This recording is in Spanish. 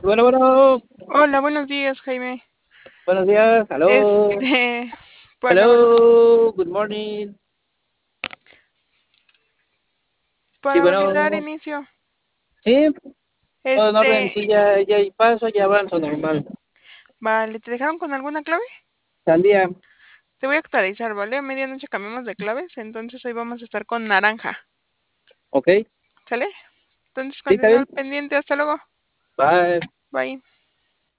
Bueno, Hola, buenos días, Jaime. buenos días, hello, Este, bueno, hello, good morning. Sí, para dar bueno, inicio, sí, todo en orden, este, sí, ya hay paso, ya avanzo normal. vale, ¿te dejaron con alguna clave? Sandía, Te voy a actualizar, ¿vale? A medianoche cambiamos de claves, entonces hoy vamos a estar con naranja, ok, ¿sale? Entonces sí, está continúa al bien, pendiente, hasta luego. bye. Bye.